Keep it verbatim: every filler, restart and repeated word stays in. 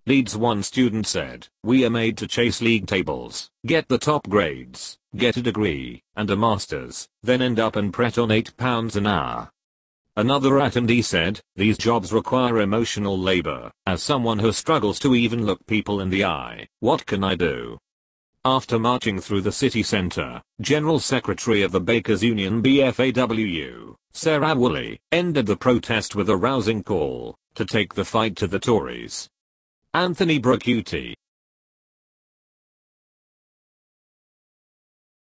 Leeds one student said, "We are made to chase league tables, get the top grades, get a degree, and a master's, then end up in Pret on eight pounds an hour." Another attendee said, "These jobs require emotional labor. As someone who struggles to even look people in the eye, what can I do?" After marching through the city centre, General Secretary of the Bakers Union B F A W, Sarah Woolley, ended the protest with a rousing call to take the fight to the Tories. Anthony Bracuti,